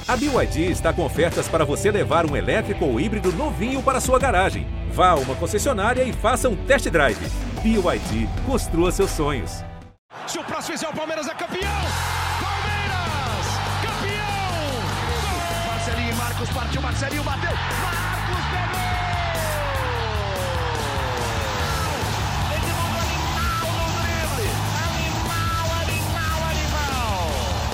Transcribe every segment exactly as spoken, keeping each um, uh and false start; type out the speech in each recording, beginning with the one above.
A B Y D está com ofertas para você levar um elétrico ou híbrido novinho para sua garagem. Vá a uma concessionária e faça um test drive. B Y D, construa seus sonhos. Se o próximo fizer o Palmeiras é campeão! Palmeiras! Campeão! Marcelinho e Marcos partiu, Marcelinho bateu! Marcos pegou! Esse mundo animal no drible! Animal, animal, animal!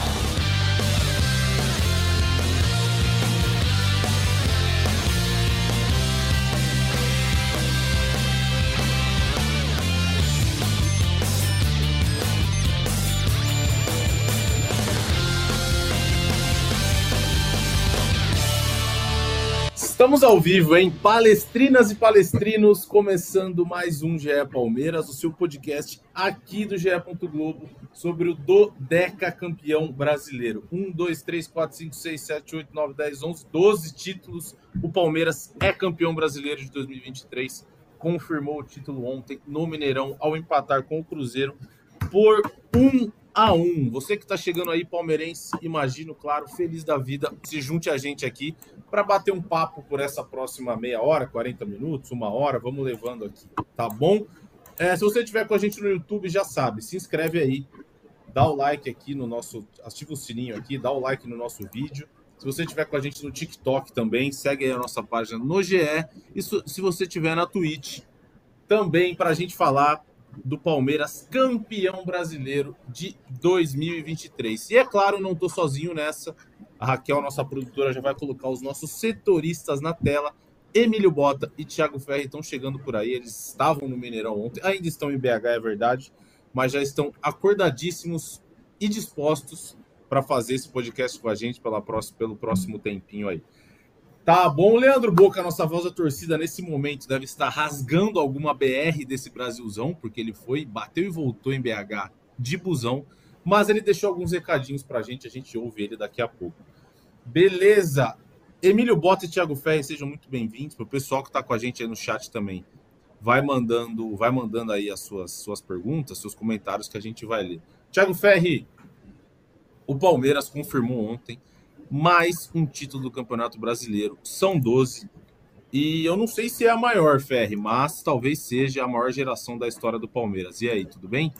Estamos ao vivo, hein? Palestrinas e palestrinos, começando mais um G E Palmeiras, o seu podcast aqui do G E. Globo sobre o Dodeca campeão brasileiro. Um, dois, três, quatro, cinco, seis, sete, oito, nove, dez, onze, doze títulos. O Palmeiras é campeão brasileiro de dois mil e vinte e três, confirmou o título ontem no Mineirão ao empatar com o Cruzeiro por um a um. Você que está chegando aí, palmeirense, imagino, claro, feliz da vida, se junte a gente aqui para bater um papo por essa próxima meia hora, quarenta minutos, uma hora, vamos levando aqui, tá bom? É, se você estiver com a gente no YouTube, já sabe, se inscreve aí, dá o like aqui no nosso, ativa o sininho aqui, dá o like no nosso vídeo. Se você estiver com a gente no TikTok também, segue aí a nossa página no G E. E se você estiver na Twitch, também para a gente falar do Palmeiras campeão brasileiro de dois mil e vinte e três. E é claro, não estou sozinho nessa. A Raquel, nossa produtora, já vai colocar os nossos setoristas na tela. Emílio Bota e Thiago Ferri estão chegando por aí. Eles estavam no Mineirão ontem, ainda estão em B H, é verdade, mas já estão acordadíssimos e dispostos para fazer esse podcast com a gente pela próxima, pelo próximo tempinho aí. Tá bom, Leandro Boca, nossa voz da torcida nesse momento deve estar rasgando alguma B R desse Brasilzão, porque ele foi, bateu e voltou em B H de busão, mas ele deixou alguns recadinhos pra gente, a gente ouve ele daqui a pouco. Beleza! Emílio Bota e Thiago Ferri, sejam muito bem-vindos. Para o pessoal que está com a gente aí no chat também, vai mandando, vai mandando aí as suas, suas perguntas, seus comentários que a gente vai ler. Thiago Ferri, o Palmeiras confirmou ontem mais um título do Campeonato Brasileiro. São doze. E eu não sei se é a maior, Ferri, mas talvez seja a maior geração da história do Palmeiras. E aí, tudo bem?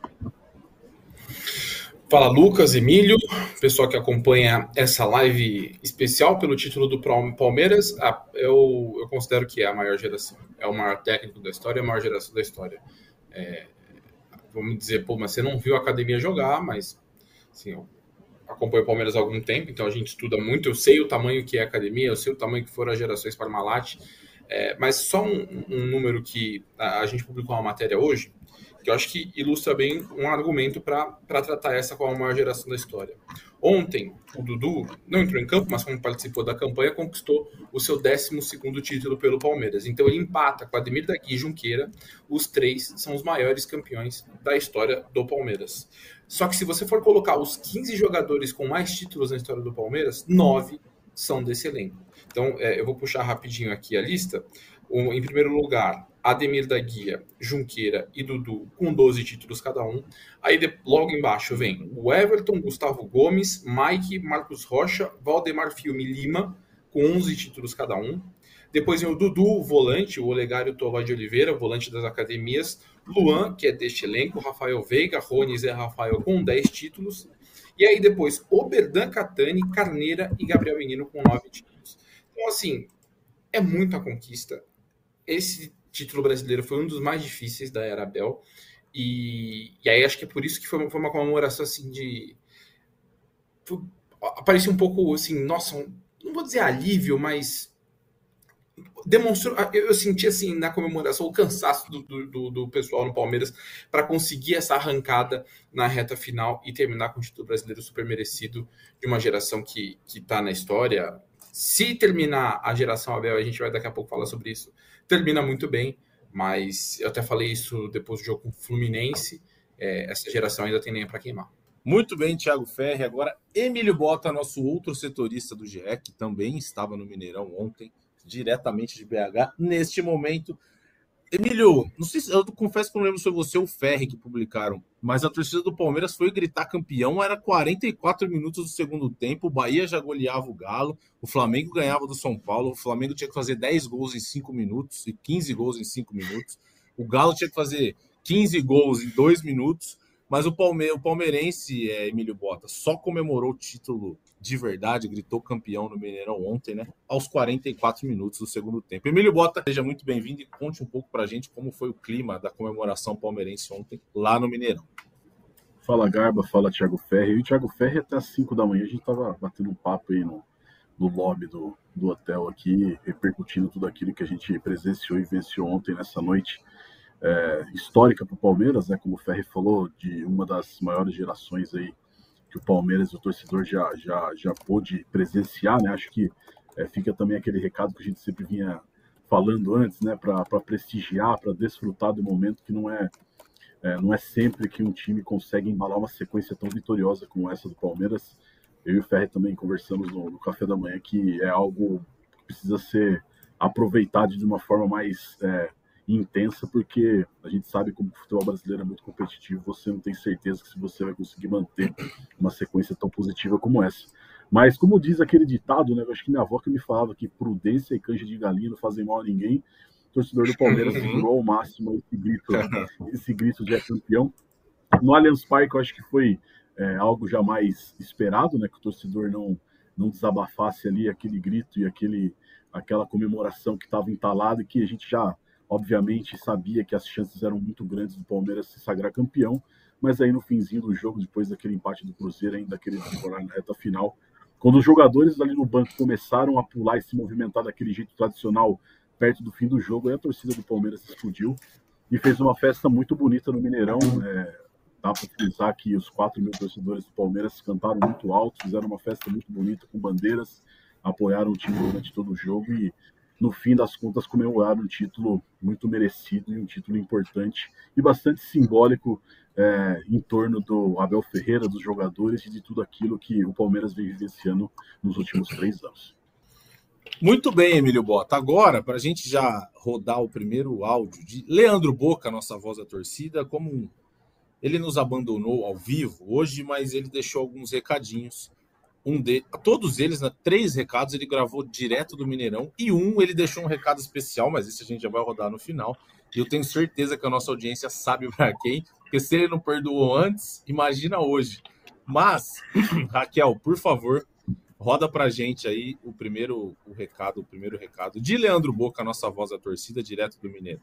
Fala, Lucas, Emílio, pessoal que acompanha essa live especial pelo título do Palmeiras. Eu, eu considero que é a maior geração. É o maior técnico da história, a maior geração da história. É, vamos dizer, pô, mas você não viu a academia jogar, mas assim, eu acompanho o Palmeiras há algum tempo, então a gente estuda muito, eu sei o tamanho que é a academia, eu sei o tamanho que foram as gerações Parmalat, é, mas só um, um número que a, a gente publicou uma matéria hoje, que eu acho que ilustra bem um argumento para tratar essa como a maior geração da história. Ontem, o Dudu não entrou em campo, mas como participou da campanha, conquistou o seu décimo segundo título pelo Palmeiras. Então ele empata com Ademir da Guia e Junqueira, os três são os maiores campeões da história do Palmeiras. Só que se você for colocar os quinze jogadores com mais títulos na história do Palmeiras, nove são desse elenco. Então é, eu vou puxar rapidinho aqui a lista. Um, em primeiro lugar, Ademir da Guia, Junqueira e Dudu com doze títulos cada um. Aí de, logo embaixo vem o Everton, Gustavo Gomes, Mike, Marcos Rocha, Valdemar Filme Lima com onze títulos cada um. Depois vem o Dudu, o volante, o Olegário Tovar de Oliveira, volante das academias, Luan, que é deste elenco, Rafael Veiga, Rony, Zé Rafael com dez títulos. E aí depois Oberdan, Catani, Carneira e Gabriel Menino com nove títulos. Então assim, é muita conquista. Esse título brasileiro foi um dos mais difíceis da era Abel, e, e aí acho que é por isso que foi, foi uma comemoração assim de... Foi, parecia um pouco assim, nossa, um, não vou dizer alívio, mas demonstrou, eu, eu senti assim na comemoração o cansaço do, do, do pessoal no Palmeiras para conseguir essa arrancada na reta final e terminar com o título brasileiro super merecido de uma geração que está na história. Se terminar a geração Abel, a gente vai daqui a pouco falar sobre isso, termina muito bem, mas eu até falei isso depois do jogo com o Fluminense, é, essa geração ainda tem lenha para queimar. Muito bem, Thiago Ferri. Agora, Emílio Bota, nosso outro setorista do G E, que também estava no Mineirão ontem, diretamente de B H, neste momento. Emílio, não sei se, eu confesso que não lembro se foi você ou o Ferri que publicaram mas a torcida do Palmeiras foi gritar campeão, era quarenta e quatro minutos do segundo tempo, o Bahia já goleava o Galo, o Flamengo ganhava do São Paulo, o Flamengo tinha que fazer dez gols em cinco minutos e quinze gols em cinco minutos, o Galo tinha que fazer quinze gols em dois minutos, mas o, Palme o palmeirense, é, Emílio Bota, só comemorou o título de verdade, gritou campeão no Mineirão ontem, né? Aos quarenta e quatro minutos do segundo tempo. Emílio Bota, seja muito bem-vindo e conte um pouco pra gente como foi o clima da comemoração palmeirense ontem lá no Mineirão. Fala, Garba, fala, Thiago Ferri. E o Thiago Ferri até às cinco da manhã a gente tava batendo um papo aí no, no lobby do, do hotel aqui, repercutindo tudo aquilo que a gente presenciou e venceu ontem nessa noite é, histórica para o Palmeiras, né? Como o Ferri falou, de uma das maiores gerações aí que o Palmeiras e o torcedor já, já, já pôde presenciar, né? Acho que é, fica também aquele recado que a gente sempre vinha falando antes, né? Para prestigiar, para desfrutar do momento, que não é, é, não é sempre que um time consegue embalar uma sequência tão vitoriosa como essa do Palmeiras. Eu e o Ferri também conversamos no, no café da manhã que é algo que precisa ser aproveitado de uma forma mais é, intensa, porque a gente sabe como o futebol brasileiro é muito competitivo, você não tem certeza que se você vai conseguir manter uma sequência tão positiva como essa. Mas como diz aquele ditado, né, eu acho que minha avó que me falava que prudência e canja de galinha não fazem mal a ninguém, o torcedor do Palmeiras segurou ao máximo esse grito, esse grito de é campeão. No Allianz Parque eu acho que foi é, algo jamais esperado, né, que o torcedor não, não desabafasse ali aquele grito e aquele, aquela comemoração que estava entalada e que a gente já obviamente sabia que as chances eram muito grandes do Palmeiras se sagrar campeão, mas aí no finzinho do jogo, depois daquele empate do Cruzeiro, ainda aquele desenrolar na reta final, quando os jogadores ali no banco começaram a pular e se movimentar daquele jeito tradicional perto do fim do jogo, aí a torcida do Palmeiras explodiu e fez uma festa muito bonita no Mineirão. É, dá para frisar que os quatro mil torcedores do Palmeiras cantaram muito alto, fizeram uma festa muito bonita com bandeiras, apoiaram o time durante todo o jogo e no fim das contas, comemoraram um título muito merecido e um título importante e bastante simbólico é, em torno do Abel Ferreira, dos jogadores e de tudo aquilo que o Palmeiras vem vivenciando nos últimos três anos. Muito bem, Emílio Bota. Agora, para a gente já rodar o primeiro áudio de Leandro Boca, nossa voz da torcida, como ele nos abandonou ao vivo hoje, mas ele deixou alguns recadinhos. Um de, todos eles, né, três recados, ele gravou direto do Mineirão e um ele deixou um recado especial, mas esse a gente já vai rodar no final. E eu tenho certeza que a nossa audiência sabe para quem, porque se ele não perdoou antes, imagina hoje. Mas, Raquel, por favor, roda pra gente aí o primeiro o recado, o primeiro recado de Leandro Boca, nossa voz da torcida, direto do Mineirão.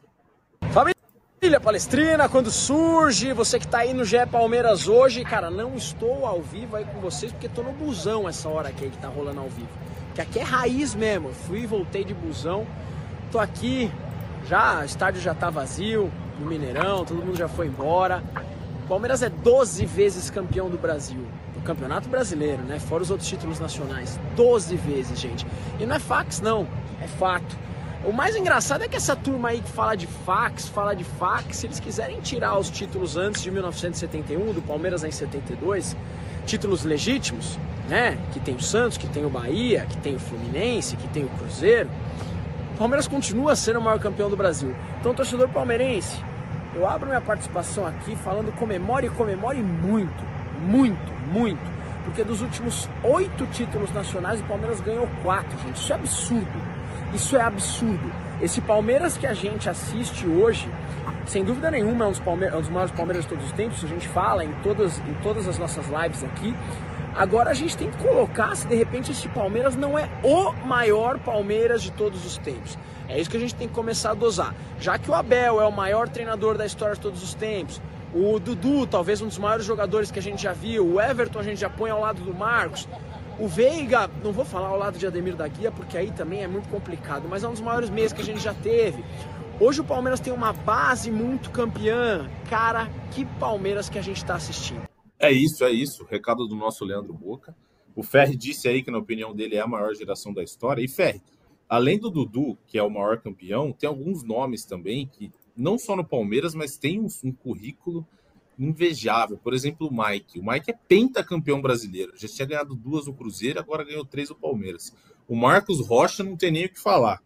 Família Palestrina, quando surge, você que tá aí no G E Palmeiras hoje, cara, não estou ao vivo aí com vocês, porque tô no busão essa hora aqui que tá rolando ao vivo. Que aqui é raiz mesmo, eu fui e voltei de busão, tô aqui, já, o estádio já tá vazio, no Mineirão, todo mundo já foi embora. O Palmeiras é doze vezes campeão do Brasil, do Campeonato Brasileiro, né, fora os outros títulos nacionais, doze vezes, gente. E não é fax não, é fato. O mais engraçado é que essa turma aí que fala de fax, fala de fax, se eles quiserem tirar os títulos antes de mil novecentos e setenta e um, do Palmeiras em setenta e dois, títulos legítimos, né? Que tem o Santos, que tem o Bahia, que tem o Fluminense, que tem o Cruzeiro, o Palmeiras continua sendo o maior campeão do Brasil. Então, torcedor palmeirense, eu abro minha participação aqui falando comemore, comemore muito, muito, muito, porque dos últimos oito títulos nacionais, o Palmeiras ganhou quatro, gente, isso é absurdo. Isso é absurdo. Esse Palmeiras que a gente assiste hoje, sem dúvida nenhuma, é um dos, Palme- um dos maiores Palmeiras de todos os tempos. A gente fala em todas, em todas as nossas lives aqui. Agora a gente tem que colocar se de repente esse Palmeiras não é o maior Palmeiras de todos os tempos. É isso que a gente tem que começar a dosar. Já que o Abel é o maior treinador da história de todos os tempos, o Dudu, talvez um dos maiores jogadores que a gente já viu, o Everton a gente já põe ao lado do Marcos, o Veiga, não vou falar ao lado de Ademir da Guia, porque aí também é muito complicado, mas é um dos maiores meios que a gente já teve. Hoje o Palmeiras tem uma base muito campeã. Cara, que Palmeiras que a gente está assistindo. É isso, é isso. Recado do nosso Leandro Boca. O Ferri disse aí que, na opinião dele, é a maior geração da história. E, Ferri, além do Dudu, que é o maior campeão, tem alguns nomes também que, não só no Palmeiras, mas tem um, um currículo invejável. Por exemplo, o Mike. O Mike é pentacampeão brasileiro. Já tinha ganhado duas no Cruzeiro, agora ganhou três no Palmeiras. O Marcos Rocha não tem nem o que falar.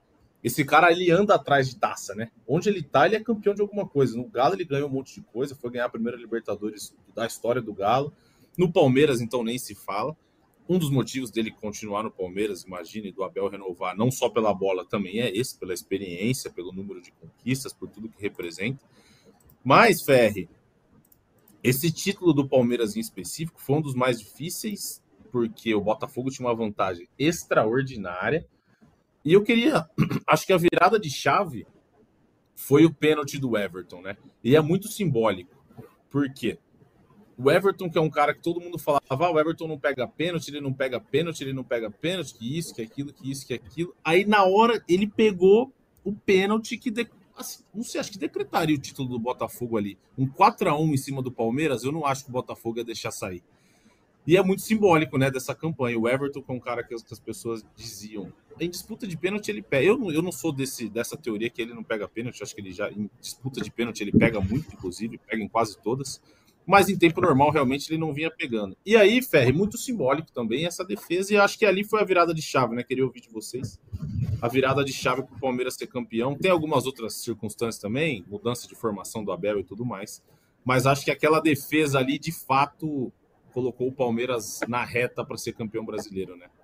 esse cara, ele anda atrás de taça, né? Onde ele tá, ele é campeão de alguma coisa. No Galo, ele ganhou um monte de coisa, foi ganhar a primeira Libertadores da história do Galo. No Palmeiras, então, nem se fala. Um dos motivos dele continuar no Palmeiras, imagine, do Abel renovar, não só pela bola, também é esse, pela experiência, pelo número de conquistas, por tudo que representa. Mas, Ferri, esse título do Palmeiras em específico foi um dos mais difíceis, porque o Botafogo tinha uma vantagem extraordinária. E eu queria, acho que a virada de chave foi o pênalti do Everton, né? E é muito simbólico. Por quê? O Everton, que é um cara que todo mundo falava, ah, o Everton não pega pênalti, ele não pega pênalti, ele não pega pênalti, que isso, que aquilo, que isso, que aquilo. Aí, na hora, ele pegou o pênalti que, de... assim, não sei, acho que decretaria o título do Botafogo ali. Um quatro a um em cima do Palmeiras, eu não acho que o Botafogo ia deixar sair. E é muito simbólico, né, dessa campanha. O Everton, que é um cara que as, que as pessoas diziam, em disputa de pênalti ele pega. Eu não, eu não sou desse, dessa teoria que ele não pega pênalti, acho que ele já, em disputa de pênalti, ele pega muito, inclusive, pega em quase todas. Mas em tempo normal, realmente, ele não vinha pegando. E aí, Ferri, muito simbólico também essa defesa, e acho que ali foi a virada de chave, né? Queria ouvir de vocês. A virada de chave para o Palmeiras ser campeão. Tem algumas outras circunstâncias também, mudança de formação do Abel e tudo mais. Mas acho que aquela defesa ali, de fato, colocou o Palmeiras na reta para ser campeão brasileiro, né?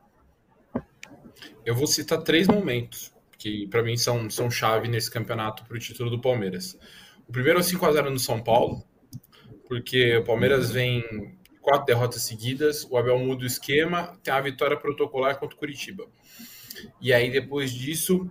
Eu vou citar três momentos que, para mim, são, são chave nesse campeonato para o título do Palmeiras. O primeiro é o cinco a zero no São Paulo, porque o Palmeiras vem quatro derrotas seguidas, o Abel muda o esquema, tem a vitória protocolar contra o Curitiba. E aí, depois disso,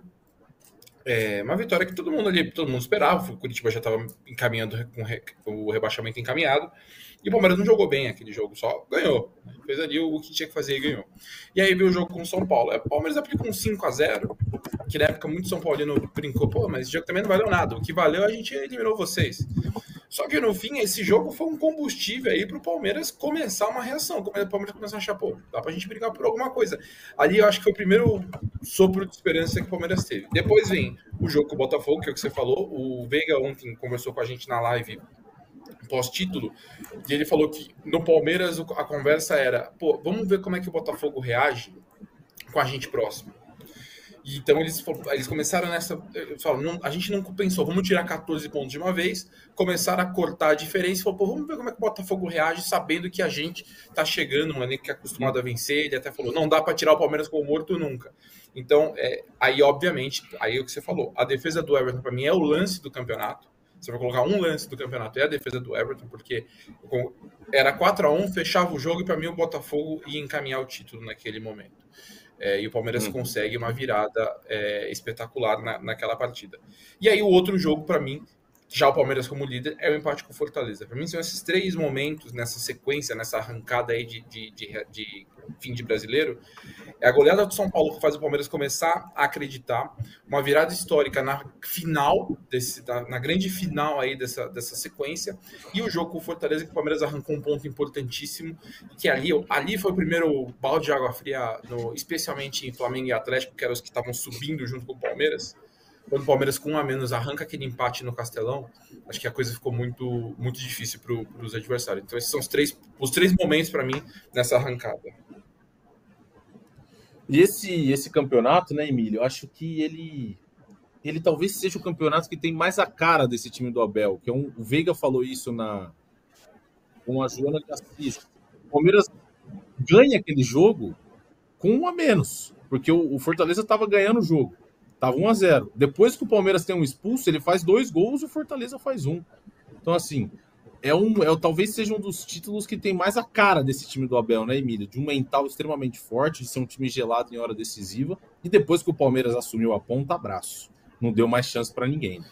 é uma vitória que todo mundo ali, todo mundo esperava, o Curitiba já estava encaminhando com o rebaixamento encaminhado, e o Palmeiras não jogou bem aquele jogo, só ganhou. Fez ali o que tinha que fazer e ganhou. E aí veio o jogo com o São Paulo. O Palmeiras aplicou um cinco a zero, que na época muito São Paulino brincou, pô, mas esse jogo também não valeu nada. O que valeu, a gente eliminou vocês. Só que no fim, esse jogo foi um combustível aí para o Palmeiras começar uma reação. O Palmeiras começar a achar, pô, dá pra gente brigar por alguma coisa. Ali eu acho que foi o primeiro sopro de esperança que o Palmeiras teve. Depois vem o jogo com o Botafogo, que é o que você falou. O Veiga ontem conversou com a gente na live pós-título, e ele falou que no Palmeiras a conversa era, pô, vamos ver como é que o Botafogo reage com a gente próximo. E então eles, eles começaram nessa, eles falaram, não, a gente não pensou, vamos tirar catorze pontos de uma vez, começaram a cortar a diferença e falaram, pô, vamos ver como é que o Botafogo reage, sabendo que a gente tá chegando, um elenco que é acostumado a vencer. Ele até falou, não dá para tirar o Palmeiras como morto nunca. Então, é, aí obviamente, aí é o que você falou, a defesa do Everton para mim é o lance do campeonato. Você vai colocar um lance do campeonato, é a defesa do Everton, porque era quatro a um, fechava o jogo e para mim o Botafogo ia encaminhar o título naquele momento. É, e o Palmeiras hum. consegue uma virada é, espetacular na, naquela partida. E aí o outro jogo, para mim, já o Palmeiras como líder, é o empate com o Fortaleza. Para mim são esses três momentos nessa sequência, nessa arrancada aí de, de, de, de fim de brasileiro. É a goleada do São Paulo que faz o Palmeiras começar a acreditar, uma virada histórica na final, desse, na, na grande final aí dessa, dessa sequência, e o jogo com o Fortaleza que o Palmeiras arrancou um ponto importantíssimo, que ali, ali foi o primeiro balde de água fria, no, especialmente em Flamengo e Atlético, que eram os que estavam subindo junto com o Palmeiras. Quando o Palmeiras com um a menos arranca aquele empate no Castelão, acho que a coisa ficou muito, muito difícil para os adversários. Então esses são os três, os três momentos para mim nessa arrancada. E esse, esse campeonato, né, Emílio, eu acho que ele, ele talvez seja o campeonato que tem mais a cara desse time do Abel, que é um, o Veiga falou isso na, com a Joana de Assis. O Palmeiras ganha aquele jogo com um a menos, porque o, o Fortaleza estava ganhando o jogo. Tava um a zero. Depois que o Palmeiras tem um expulso, ele faz dois gols e o Fortaleza faz um. Então, assim, é um, é, talvez seja um dos títulos que tem mais a cara desse time do Abel, né, Emílio? De um mental extremamente forte, de ser um time gelado em hora decisiva. E depois que o Palmeiras assumiu a ponta, abraço. Não deu mais chance para ninguém.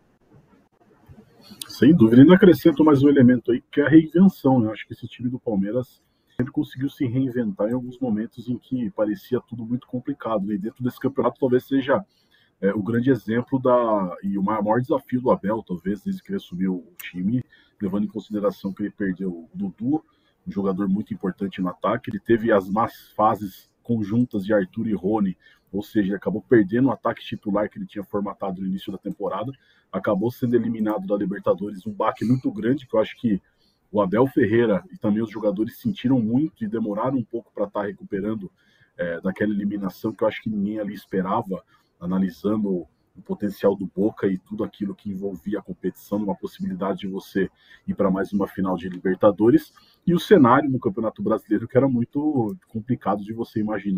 Sem dúvida. E acrescento mais um elemento aí, que é a reinvenção. Eu acho que esse time do Palmeiras sempre conseguiu se reinventar em alguns momentos em que parecia tudo muito complicado. E dentro desse campeonato talvez seja é, o grande exemplo da, e o maior desafio do Abel, talvez, desde que ele assumiu o time, levando em consideração que ele perdeu o Dudu, um jogador muito importante no ataque. Ele teve as más fases conjuntas de Arthur e Rony, ou seja, ele acabou perdendo o ataque titular que ele tinha formatado no início da temporada, acabou sendo eliminado da Libertadores, um baque muito grande, que eu acho que o Abel Ferreira e também os jogadores sentiram muito e demoraram um pouco para estar recuperando é, daquela eliminação que eu acho que ninguém ali esperava. analisando o potencial do Boca e tudo aquilo que envolvia a competição, uma possibilidade de você ir para mais uma final de Libertadores, e o cenário no Campeonato Brasileiro, que era muito complicado de você imaginar.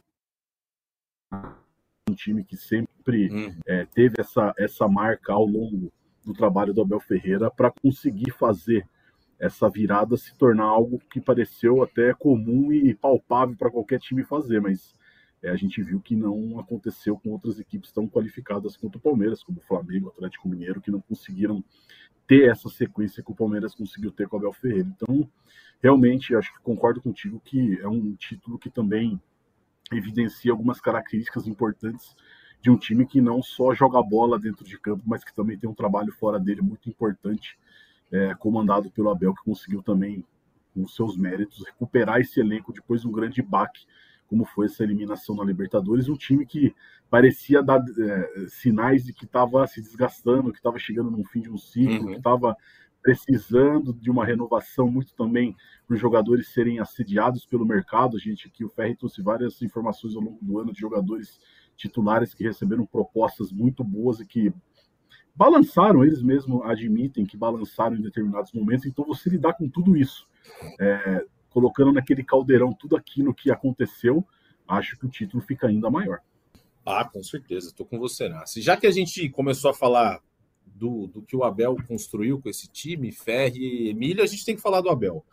Um time que sempre hum. é, teve essa, essa marca ao longo do trabalho do Abel Ferreira para conseguir fazer essa virada se tornar algo que pareceu até comum e palpável para qualquer time fazer, mas é, a gente viu que não aconteceu com outras equipes tão qualificadas quanto o Palmeiras, como o Flamengo, o Atlético Mineiro, que não conseguiram ter essa sequência que o Palmeiras conseguiu ter com o Abel Ferreira. Então, realmente, acho que concordo contigo que é um título que também evidencia algumas características importantes de um time que não só joga bola dentro de campo, mas que também tem um trabalho fora dele muito importante, é, comandado pelo Abel, que conseguiu também, com os seus méritos, recuperar esse elenco depois de um grande baque, como foi essa eliminação na Libertadores, um time que parecia dar é, sinais de que estava se desgastando, que estava chegando no fim de um ciclo, uhum. que estava precisando de uma renovação, muito também para os jogadores serem assediados pelo mercado. A gente aqui, o Ferri trouxe várias informações ao longo do ano de jogadores titulares que receberam propostas muito boas e que balançaram, eles mesmos admitem que balançaram em determinados momentos. Então você lidar com tudo isso, é, colocando naquele caldeirão tudo aquilo que aconteceu, acho que o título fica ainda maior. Ah, com certeza, estou com você, Nassi. Já que a gente começou a falar do, do que o Abel construiu com esse time, Ferri e Emílio, a gente tem que falar do Abel.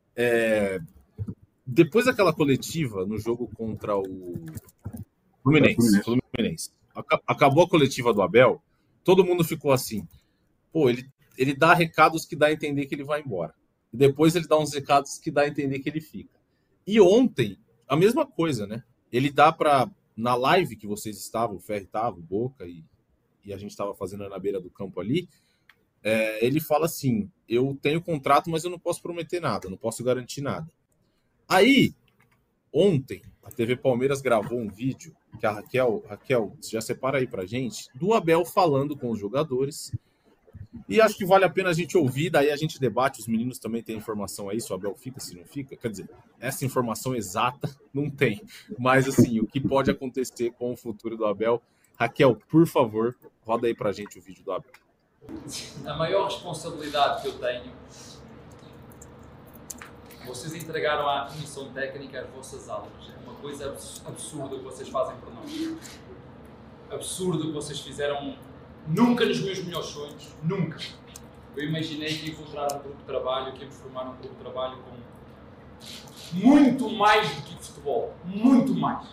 É, depois daquela coletiva no jogo contra o Fluminense, Fluminense, acabou a coletiva do Abel, todo mundo ficou assim, pô, ele, ele dá recados que dá a entender que ele vai embora. E depois ele dá uns recados que dá a entender que ele fica. E ontem, a mesma coisa, né? Ele dá para, na live que vocês estavam, o Ferri estava, o Boca, e, e a gente estava fazendo na beira do campo ali, é, ele fala assim, eu tenho contrato, mas eu não posso prometer nada, não posso garantir nada. Aí, ontem, a T V Palmeiras gravou um vídeo, que a Raquel, Raquel, já separa aí pra gente, do Abel falando com os jogadores. E acho que vale a pena a gente ouvir, daí a gente debate, os meninos também têm informação aí, se o Abel fica, se não fica. Quer dizer, essa informação exata não tem. Mas, assim, o que pode acontecer com o futuro do Abel. Raquel, por favor, roda aí pra gente o vídeo do Abel. A maior responsabilidade que eu tenho, vocês entregaram à comissão técnica as vossas aulas. É uma coisa absurda o que vocês fazem por nós. Absurdo o que vocês fizeram. Nunca nos meus melhores sonhos, nunca. Eu imaginei que ia encontrar um grupo de trabalho, que íamos formar um grupo de trabalho com muito mais do que futebol. Muito mais.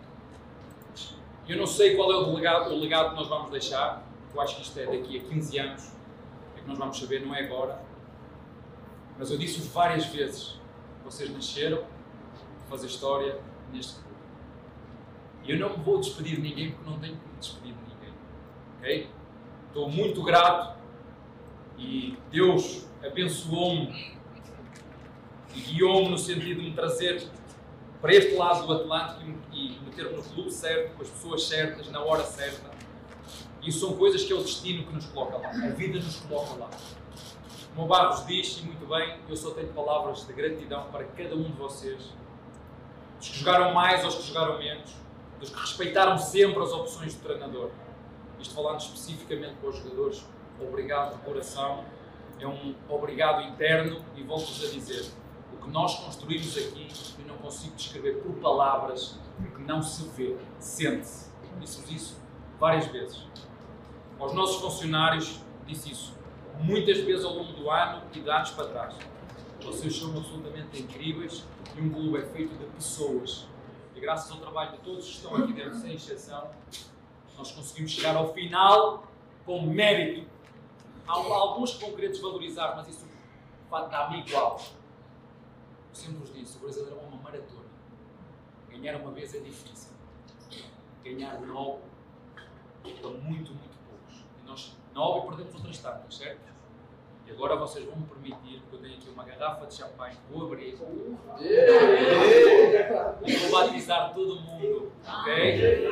Eu não sei qual é o legado, o legado que nós vamos deixar. Eu acho que isto é daqui a quinze anos. É que nós vamos saber, não é agora. Mas eu disse várias vezes. Vocês nasceram para fazer história neste clube. E eu não me vou despedir de ninguém porque não tenho que me despedir de ninguém. Ok? Estou muito grato e Deus abençoou-me e guiou-me no sentido de me trazer para este lado do Atlântico e meter-me no clube certo, com as pessoas certas, na hora certa. Isso são coisas que é o destino que nos coloca lá. A vida nos coloca lá. Como o Barros diz, e muito bem, eu só tenho palavras de gratidão para cada um de vocês. Dos que jogaram mais aos que jogaram menos. Dos que respeitaram sempre as opções do treinador. Isto falando especificamente para os jogadores, obrigado de coração, é um obrigado interno e volto-vos a dizer, o que nós construímos aqui, eu não consigo descrever por palavras, porque não se vê, sente-se. Disse-vos isso várias vezes. Aos nossos funcionários, disse isso muitas vezes ao longo do ano e de anos para trás. Vocês são absolutamente incríveis e um clube é feito de pessoas. E graças ao trabalho de todos que estão aqui dentro, sem exceção, nós conseguimos chegar ao final com mérito. Há alguns que vão querer desvalorizar, mas isso dá-me igual. Eu sempre vos disse, o brasileiro é uma maratona. Ganhar uma vez é difícil. Ganhar nove é muito, muito poucos. E nós nove perdemos outras tantas, certo? E agora vocês vão me permitir, porque eu tenho aqui uma garrafa de champanhe, vou abrir e vou batizar todo mundo, ok?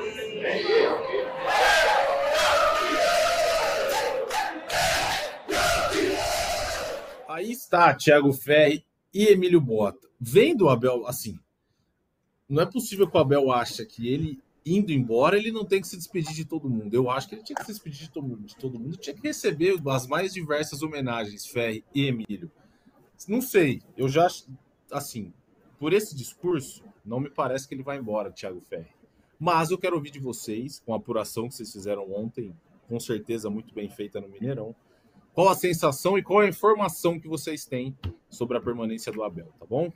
Aí está Thiago Ferri e Emílio Botta. Vendo o Abel, assim, não é possível que o Abel acha que ele indo embora, ele não tem que se despedir de todo mundo. Eu acho que ele tinha que se despedir de todo mundo, de todo mundo. Tinha que receber as mais diversas homenagens, Ferri e Emílio. Não sei, eu já, assim, por esse discurso, não me parece que ele vai embora, Thiago Ferri. Mas eu quero ouvir de vocês, com a apuração que vocês fizeram ontem, com certeza muito bem feita no Mineirão, qual a sensação e qual a informação que vocês têm sobre a permanência do Abel, tá bom?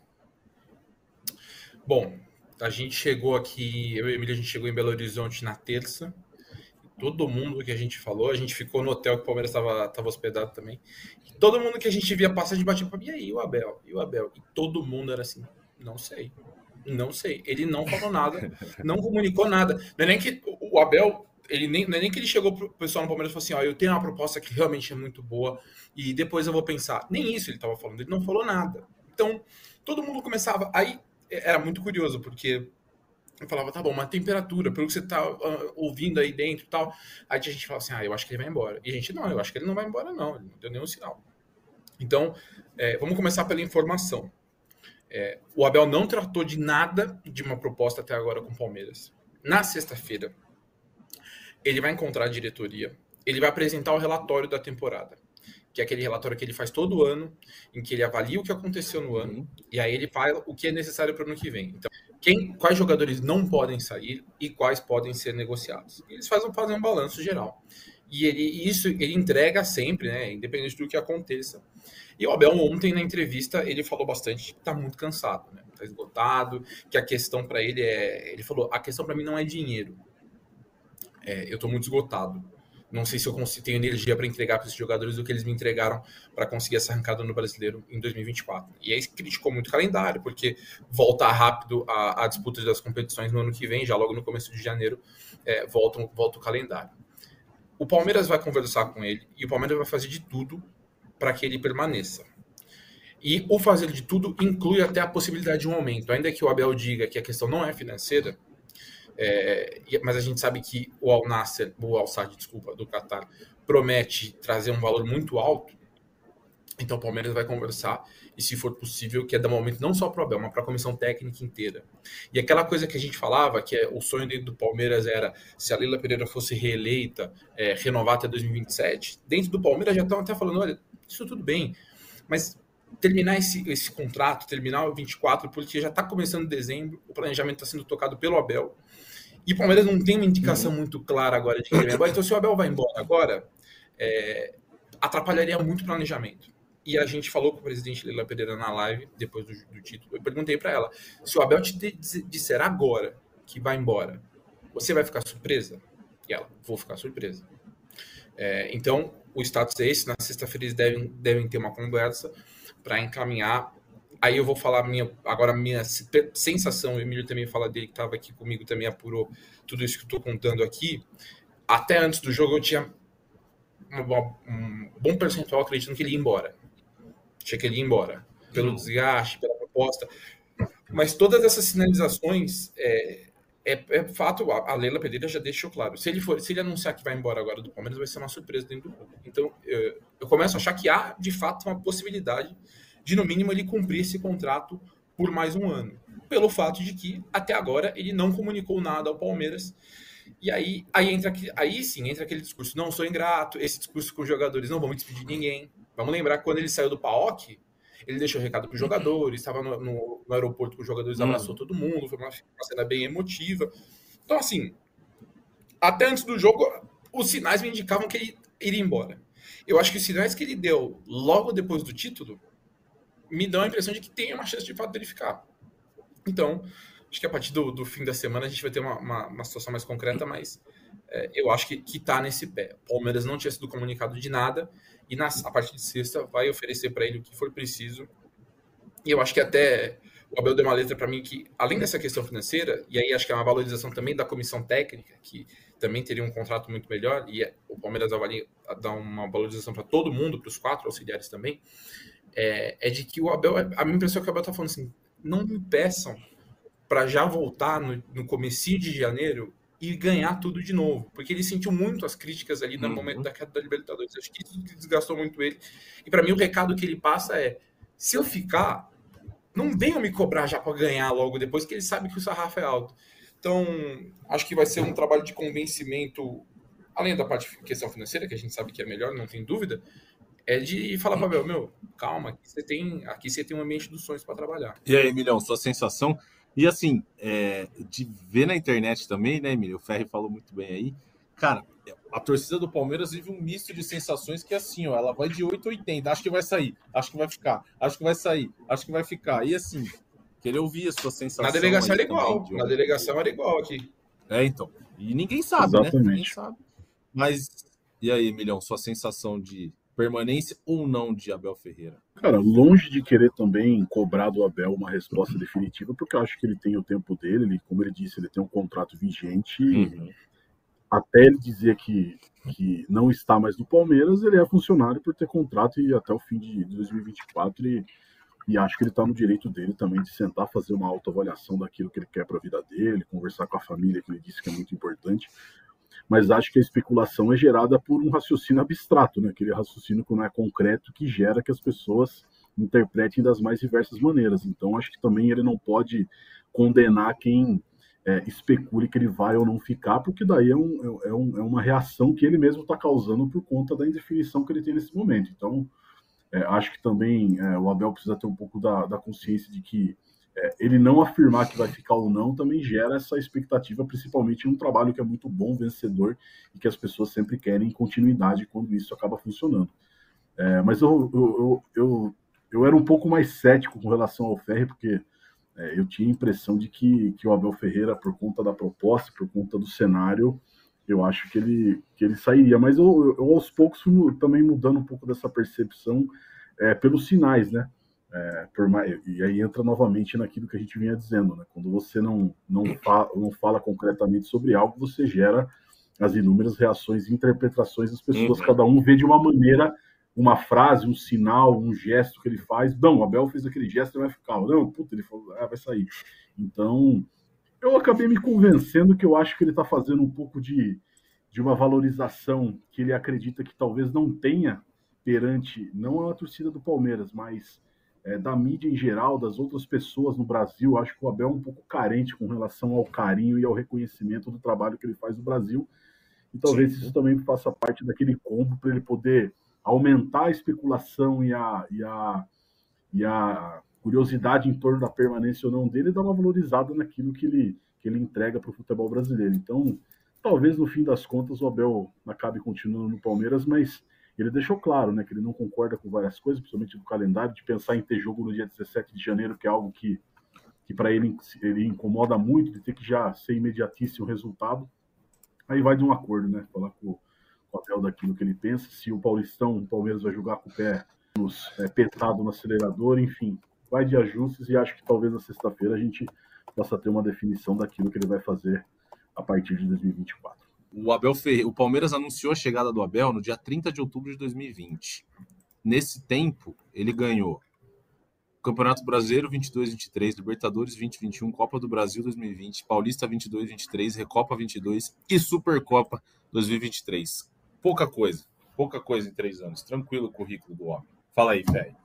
Bom, a gente chegou aqui, eu e a Emília, a gente chegou em Belo Horizonte na terça. Todo mundo que a gente falou, a gente ficou no hotel que o Palmeiras estava hospedado também. E todo mundo que a gente via passar, a gente batia, e aí, o Abel? E o Abel? E todo mundo era assim, não sei, não sei. Ele não falou nada, não comunicou nada. Não é nem que o Abel, ele nem, não é nem que ele chegou pro pessoal no Palmeiras e falou assim, ó, eu tenho uma proposta que realmente é muito boa e depois eu vou pensar. Nem isso ele estava falando, ele não falou nada. Então, todo mundo começava, aí era muito curioso, porque eu falava, tá bom, uma temperatura, pelo que você tá uh, ouvindo aí dentro e tal. Aí a gente falava assim, ah, eu acho que ele vai embora. E a gente, não, eu acho que ele não vai embora, não. Ele não deu nenhum sinal. Então, é, vamos começar pela informação. É, o Abel não tratou de nada de uma proposta até agora com o Palmeiras. Na sexta-feira, ele vai encontrar a diretoria, ele vai apresentar o relatório da temporada, que é aquele relatório que ele faz todo ano, em que ele avalia o que aconteceu no ano, uhum. e aí ele fala o que é necessário para o ano que vem. Então, quem, quais jogadores não podem sair e quais podem ser negociados. Eles fazem, fazem um balanço geral. E ele, isso ele entrega sempre, né, independente do que aconteça. E o Abel ontem, na entrevista, ele falou bastante que está muito cansado, né, está esgotado, que a questão para ele é... Ele falou, a questão para mim não é dinheiro. É, eu estou muito esgotado. Não sei se eu consigo, tenho energia para entregar para esses jogadores o que eles me entregaram para conseguir essa arrancada no Brasileiro em dois mil e vinte e quatro. E aí criticou muito o calendário, porque volta rápido a, a disputa das competições no ano que vem, já logo no começo de janeiro, é, volta, volta o calendário. O Palmeiras vai conversar com ele e o Palmeiras vai fazer de tudo para que ele permaneça. E o fazer de tudo inclui até a possibilidade de um aumento. Ainda que o Abel diga que a questão não é financeira, É, mas a gente sabe que o Al Nassr, o Al Sadd, desculpa, do Qatar, promete trazer um valor muito alto. Então o Palmeiras vai conversar e, se for possível, que é dar um aumento não só para o Abel, mas para a comissão técnica inteira. E aquela coisa que a gente falava, que é, o sonho dentro do Palmeiras era, se a Leila Pereira fosse reeleita, é, renovar até dois mil e vinte e sete, dentro do Palmeiras já estão até falando, olha, isso tudo bem, mas terminar esse, esse contrato, terminar o vinte e quatro, porque já está começando dezembro, o planejamento está sendo tocado pelo Abel, e o Palmeiras não tem uma indicação uhum. muito clara agora de que ele vai embora. Então, se o Abel vai embora agora, é, atrapalharia muito o planejamento. E a gente falou com o presidente Leila Pereira na live, depois do, do título, eu perguntei para ela, se o Abel te disser agora que vai embora, você vai ficar surpresa? E ela, vou ficar surpresa. É, então, o status é esse, na sexta-feira eles devem, devem ter uma conversa para encaminhar. Aí eu vou falar minha, agora a minha sensação, o Emílio também fala dele, que estava aqui comigo, também apurou tudo isso que eu estou contando aqui. Até antes do jogo eu tinha uma, um bom percentual acreditando que ele ia embora. Tinha que ele ia embora, pelo desgaste, pela proposta. Mas todas essas sinalizações, é, é, é fato, a Leila Pereira já deixou claro. Se ele, for, se ele anunciar que vai embora agora do Palmeiras, vai ser uma surpresa dentro do clube. Então eu, eu começo a achar que há, de fato, uma possibilidade de, no mínimo, ele cumprir esse contrato por mais um ano. Pelo fato de que, até agora, ele não comunicou nada ao Palmeiras. E aí, aí, entra, aí sim, entra aquele discurso, não sou ingrato, esse discurso com os jogadores, não vamos despedir ninguém. Vamos lembrar que quando ele saiu do P A O C, ele deixou recado para os jogadores, estava no, no, no aeroporto com os jogadores, abraçou uhum. todo mundo, foi uma, uma cena bem emotiva. Então, assim, até antes do jogo, os sinais me indicavam que ele iria embora. Eu acho que os sinais que ele deu logo depois do título me dão a impressão de que tem uma chance de fato dele ficar. Então, acho que a partir do, do fim da semana a gente vai ter uma, uma, uma situação mais concreta, mas é, eu acho que, que tá nesse pé. O Palmeiras não tinha sido comunicado de nada e na, a partir de sexta vai oferecer para ele o que for preciso. E eu acho que até o Abel deu uma letra para mim que, além dessa questão financeira, e aí acho que é uma valorização também da comissão técnica, que também teria um contrato muito melhor, e o Palmeiras avalia dar uma valorização para todo mundo, para os quatro auxiliares também, É, é de que o Abel, a minha impressão é que o Abel está falando assim, não me peçam para já voltar no, no comecinho de janeiro e ganhar tudo de novo, porque ele sentiu muito as críticas ali no uhum. momento da queda da Libertadores, acho que isso desgastou muito ele, e para mim o recado que ele passa é, se eu ficar, não venham me cobrar já para ganhar logo depois, que ele sabe que o sarrafo é alto. Então, acho que vai ser um trabalho de convencimento, além da parte questão financeira, que a gente sabe que é melhor, não tem dúvida, é de falar para o Abel, meu, calma, aqui você tem, aqui você tem um ambiente dos sonhos para trabalhar. E aí, Emilhão, sua sensação? E assim, é, de ver na internet também, né, Emílio? O Ferri falou muito bem aí. Cara, a torcida do Palmeiras vive um misto de sensações que assim, ó, ela vai de oito a oitenta. Acho que vai sair, acho que vai ficar, acho que vai sair, acho que vai ficar. E assim, queria ouvir a sua sensação. Na delegação era igual, também, na delegação era igual aqui. É, então. E ninguém sabe, Exatamente. né? Ninguém sabe. Mas, e aí, Emilhão, sua sensação de permanência ou não de Abel Ferreira? Cara, longe de querer também cobrar do Abel uma resposta definitiva, porque eu acho que ele tem o tempo dele, ele, como ele disse, ele tem um contrato vigente, Uhum. Até ele dizer que, que não está mais no Palmeiras, ele é funcionário por ter contrato e até o fim de dois mil e vinte e quatro, e, e acho que ele está no direito dele também de sentar, fazer uma autoavaliação daquilo que ele quer para a vida dele, conversar com a família, que ele disse que é muito importante. Mas acho que a especulação é gerada por um raciocínio abstrato, né? Aquele raciocínio que não é concreto, que gera que as pessoas interpretem das mais diversas maneiras. Então, acho que também ele não pode condenar quem é, especule que ele vai ou não ficar, porque daí é, um, é, um, é uma reação que ele mesmo está causando por conta da indefinição que ele tem nesse momento. Então, é, acho que também é, o Abel precisa ter um pouco da, da consciência de que É, ele não afirmar que vai ficar ou não também gera essa expectativa, principalmente em um trabalho que é muito bom, vencedor, e que as pessoas sempre querem continuidade quando isso acaba funcionando. É, mas eu, eu, eu, eu, eu era um pouco mais cético com relação ao Ferri, porque é, eu tinha a impressão de que, que o Abel Ferreira, por conta da proposta, por conta do cenário, eu acho que ele, que ele sairia. Mas eu, eu aos poucos fui também mudando um pouco dessa percepção é, pelos sinais, né? É, por mais, e aí entra novamente naquilo que a gente vinha dizendo, né? Quando você não, não, fa, não fala concretamente sobre algo, você gera as inúmeras reações e interpretações das pessoas, uhum. Cada um vê de uma maneira, uma frase, um sinal, um gesto que ele faz. Não, o Abel fez aquele gesto e vai ficar. Não, puta, ele falou, ah, vai sair. Então, eu acabei me convencendo que eu acho que ele está fazendo um pouco de, de uma valorização que ele acredita que talvez não tenha perante, não a torcida do Palmeiras, mas É, da mídia em geral, das outras pessoas no Brasil. Acho que o Abel é um pouco carente com relação ao carinho e ao reconhecimento do trabalho que ele faz no Brasil, e talvez Sim. isso também faça parte daquele combo para ele poder aumentar a especulação e a, e, a, e a curiosidade em torno da permanência ou não dele, e dar uma valorizada naquilo que ele, que ele entrega para o futebol brasileiro. Então, talvez no fim das contas o Abel acabe continuando no Palmeiras, mas ele deixou claro, né, que ele não concorda com várias coisas, principalmente do calendário, de pensar em ter jogo no dia dezessete de janeiro, que é algo que, que para ele, ele incomoda muito, de ter que já ser imediatíssimo o resultado. Aí vai de um acordo, né, falar com, com o Abel daquilo que ele pensa, se o Paulistão, o Palmeiras vai jogar com o pé nos, é, petado no acelerador, enfim, vai de ajustes, e acho que talvez na sexta-feira a gente possa ter uma definição daquilo que ele vai fazer a partir de dois mil e vinte e quatro. O Abel Ferreira, o Palmeiras anunciou a chegada do Abel no dia trinta de outubro de dois mil e vinte. Nesse tempo, ele ganhou Campeonato Brasileiro vinte e dois vinte e três, Libertadores vinte e vinte e um, Copa do Brasil dois mil e vinte, Paulista vinte e dois vinte e três, Recopa vinte e dois e Supercopa dois mil e vinte e três. Pouca coisa, pouca coisa em três anos. Tranquilo o currículo do homem. Fala aí, velho.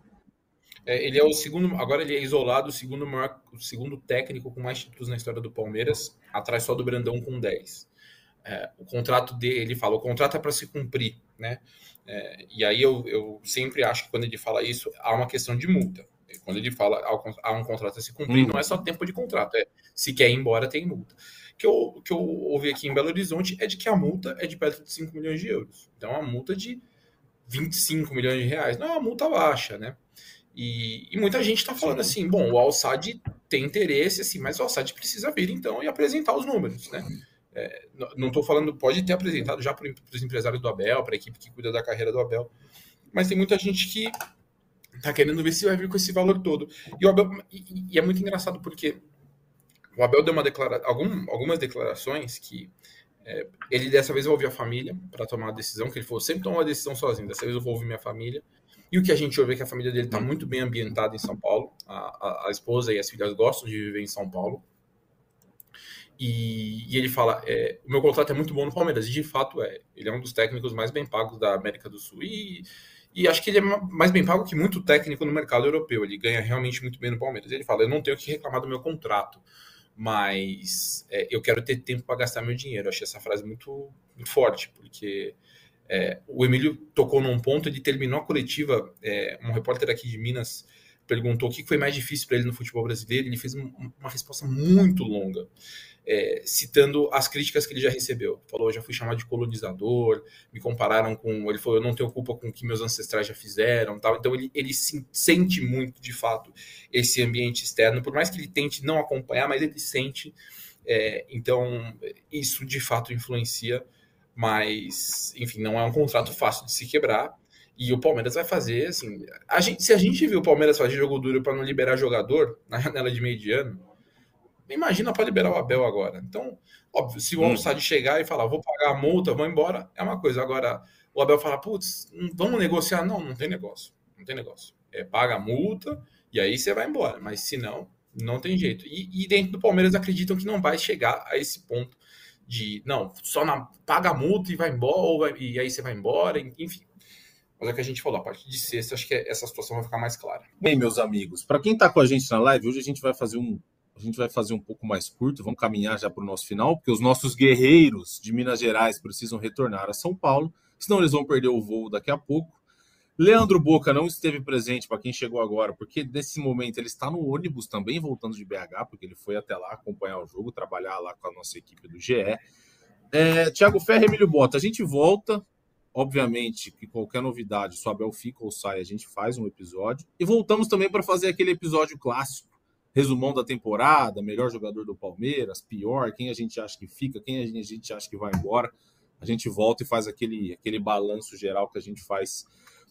É, ele é o segundo, agora ele é isolado, o segundo, maior, o segundo técnico com mais títulos na história do Palmeiras, atrás só do Brandão com dez. É, o contrato dele, ele fala, o contrato é para se cumprir, né? É, e aí eu, eu sempre acho que quando ele fala isso, há uma questão de multa. Quando ele fala há um contrato a se cumprir, hum. não é só tempo de contrato, é se quer ir embora, tem multa. O que eu, que eu ouvi aqui em Belo Horizonte é de que a multa é de perto de cinco milhões de euros. Então é uma multa de vinte e cinco milhões de reais. Não é uma multa baixa, né? E, e muita gente está falando assim, bom, o Al-Sadd tem interesse, assim, mas o Al-Sadd precisa vir então e apresentar os números, né? É, não estou falando, pode ter apresentado já para os empresários do Abel, para a equipe que cuida da carreira do Abel, mas tem muita gente que está querendo ver se vai vir com esse valor todo. E, o Abel, e, e é muito engraçado porque o Abel deu uma declara, algum, algumas declarações que é, ele dessa vez vai ouvir a família para tomar a decisão, que ele falou, sempre toma uma decisão sozinho, dessa vez eu vou ouvir minha família. E o que a gente ouve é que a família dele está muito bem ambientada em São Paulo, a, a, a esposa e as filhas gostam de viver em São Paulo. E, e ele fala, é, o meu contrato é muito bom no Palmeiras, e de fato é. Ele é um dos técnicos mais bem pagos da América do Sul, e, e acho que ele é mais bem pago que muito técnico no mercado europeu, ele ganha realmente muito bem no Palmeiras. Ele fala, eu não tenho que reclamar do meu contrato, mas é, eu quero ter tempo para gastar meu dinheiro. Eu achei essa frase muito, muito forte, porque é, o Emílio tocou num ponto, ele terminou a coletiva, é, um repórter aqui de Minas perguntou o que foi mais difícil para ele no futebol brasileiro, ele fez um, uma resposta muito longa, é, citando as críticas que ele já recebeu. Falou, eu já fui chamado de colonizador, me compararam com... Ele falou, eu não tenho culpa com o que meus ancestrais já fizeram. Tal. Então ele, ele se, sente muito, de fato, esse ambiente externo, por mais que ele tente não acompanhar, mas ele sente. É, então isso, de fato, influencia, mas, enfim, não é um contrato fácil de se quebrar. E o Palmeiras vai fazer, assim... A gente, se a gente viu o Palmeiras fazer jogo duro para não liberar jogador na janela de meio de ano, imagina para liberar o Abel agora. Então, óbvio, se o Alçade hum. chegar e falar, vou pagar a multa, vou embora, é uma coisa. Agora, o Abel falar, putz, vamos negociar? Não, não tem negócio. Não tem negócio. É, paga a multa e aí você vai embora. Mas se não, não tem jeito. E, e dentro do Palmeiras acreditam que não vai chegar a esse ponto de, não, só na, paga a multa e vai embora, ou vai, e aí você vai embora, enfim. Mas é o que a gente falou, a partir de sexta, acho que essa situação vai ficar mais clara. Bem, meus amigos, para quem está com a gente na live, hoje a gente vai fazer um a gente vai fazer um pouco mais curto, vamos caminhar já para o nosso final, porque os nossos guerreiros de Minas Gerais precisam retornar a São Paulo, senão eles vão perder o voo daqui a pouco. Leandro Boca não esteve presente, para quem chegou agora, porque nesse momento ele está no ônibus também, voltando de B H, porque ele foi até lá acompanhar o jogo, trabalhar lá com a nossa equipe do G E. É, Thiago Ferri e Emílio Bota, a gente volta. Obviamente que qualquer novidade, se o Abel fica ou sai, a gente faz um episódio. E voltamos também para fazer aquele episódio clássico, resumão da temporada, melhor jogador do Palmeiras, pior, quem a gente acha que fica, quem a gente acha que vai embora. A gente volta e faz aquele, aquele balanço geral que a gente faz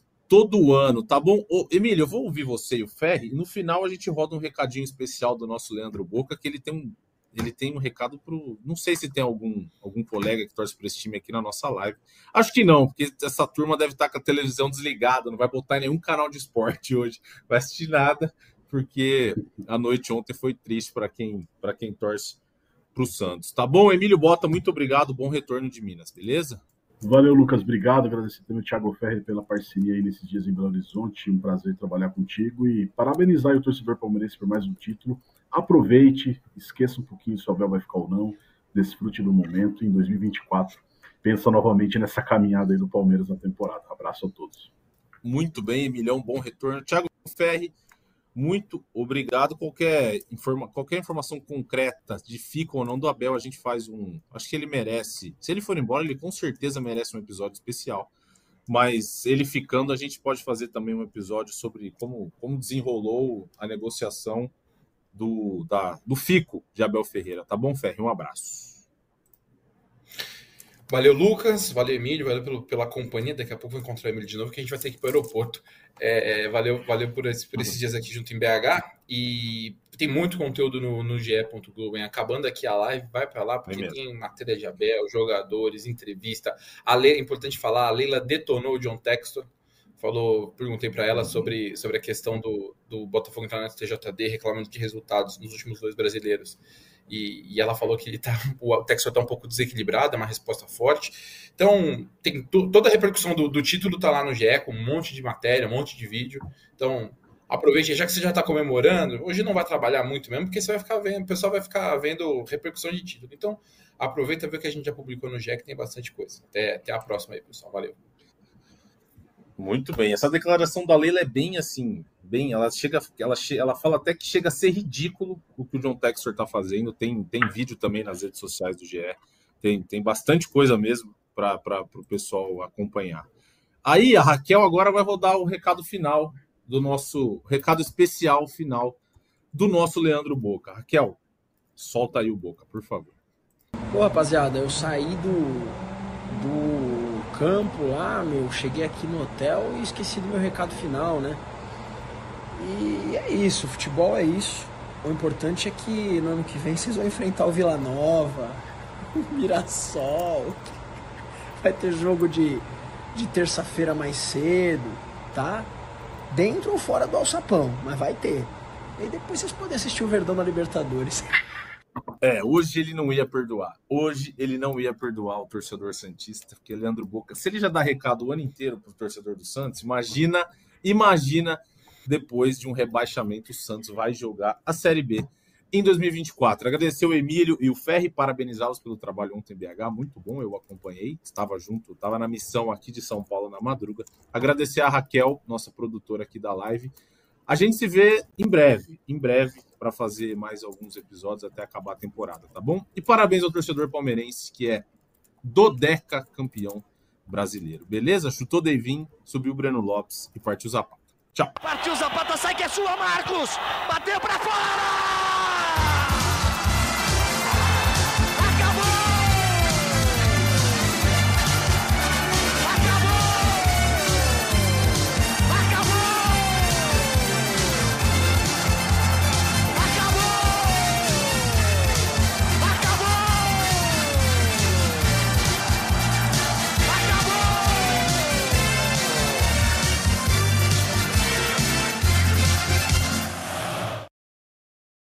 todo ano, tá bom? Ô, Emílio, eu vou ouvir você e o Ferri, e no final a gente roda um recadinho especial do nosso Leandro Boca, que ele tem um Ele tem um recado pro... Não sei se tem algum, algum colega que torce para esse time aqui na nossa live. Acho que não, porque essa turma deve estar com a televisão desligada, não vai botar em nenhum canal de esporte hoje, não vai assistir nada, porque a noite ontem foi triste para quem, para quem torce para o Santos. Tá bom, Emílio Bota, muito obrigado, bom retorno de Minas, beleza? Valeu, Lucas, obrigado. Agradecer também o Thiago Ferri pela parceria aí nesses dias em Belo Horizonte. Um prazer trabalhar contigo e parabenizar o torcedor palmeirense por mais um título. Aproveite, esqueça um pouquinho se o Abel vai ficar ou não, desfrute do momento. Em dois mil e vinte e quatro, pensa novamente nessa caminhada aí do Palmeiras na temporada. Abraço a todos. Muito bem, Emilhão, bom retorno. Thiago Ferri, muito obrigado. Qualquer, informa, qualquer informação concreta de fica ou não do Abel, a gente faz um... Acho que ele merece. Se ele for embora, ele com certeza merece um episódio especial. Mas ele ficando, a gente pode fazer também um episódio sobre como, como desenrolou a negociação do, da, do Fico de Abel Ferreira. Tá bom, Ferri? Um abraço. Valeu, Lucas. Valeu, Emílio. Valeu pelo, pela companhia. Daqui a pouco vou encontrar o Emílio de novo, que a gente vai ter que ir para o aeroporto. É, é, valeu valeu por, esse, por esses dias aqui junto em B H. E tem muito conteúdo no, no G E ponto globo. Acabando aqui a live, vai para lá, porque é tem matéria de Abel, jogadores, entrevista. A Leila, é importante falar, a Leila detonou o John Textor. Falou, perguntei para ela sobre, sobre a questão do, do Botafogo entrar na T J D, reclamando de resultados nos últimos dois brasileiros. E, e ela falou que ele tá, o Textor está um pouco desequilibrado, é uma resposta forte. Então, tem to, toda a repercussão do, do título está lá no G E, com um monte de matéria, um monte de vídeo. Então, aproveite, já que você já está comemorando, hoje não vai trabalhar muito mesmo, porque você vai ficar vendo, o pessoal vai ficar vendo repercussão de título. Então, aproveita e vê o que a gente já publicou no G E, que tem bastante coisa. Até, até a próxima aí, pessoal. Valeu. Muito bem. Essa declaração da Leila é bem assim, bem, ela chega, ela, ela fala até que chega a ser ridículo o que o John Textor está fazendo. Tem, tem vídeo também nas redes sociais do G E. Tem, tem bastante coisa mesmo para o pessoal acompanhar. Aí a Raquel agora vai rodar o recado final do nosso, recado especial final do nosso Leandro Boca. Raquel, solta aí o Boca, por favor. Pô, rapaziada, eu saí do, do campo lá, meu, cheguei aqui no hotel e esqueci do meu recado final, né? E é isso, futebol é isso. O importante é que no ano que vem vocês vão enfrentar o Vila Nova, o Mirassol. Vai ter jogo de, de terça-feira mais cedo, tá? Dentro ou fora do alçapão, mas vai ter. E depois vocês podem assistir o Verdão na Libertadores. É, hoje ele não ia perdoar. Hoje ele não ia perdoar o torcedor santista, porque Leandro Boca, se ele já dá recado o ano inteiro pro torcedor do Santos, imagina, imagina depois de um rebaixamento o Santos vai jogar a Série B. em dois mil e vinte e quatro. Agradecer o Emílio e o Ferri, parabenizá-los pelo trabalho ontem em B H, muito bom, eu acompanhei, estava junto, estava na missão aqui de São Paulo na madruga. Agradecer a Raquel, nossa produtora aqui da live. A gente se vê em breve, em breve, para fazer mais alguns episódios até acabar a temporada, tá bom? E parabéns ao torcedor palmeirense, que é dodeca campeão brasileiro. Beleza? Chutou Deivin, subiu o Breno Lopes e partiu Zapata. Tchau. Partiu Zapata, sai que é sua, Marcos! Bateu pra fora!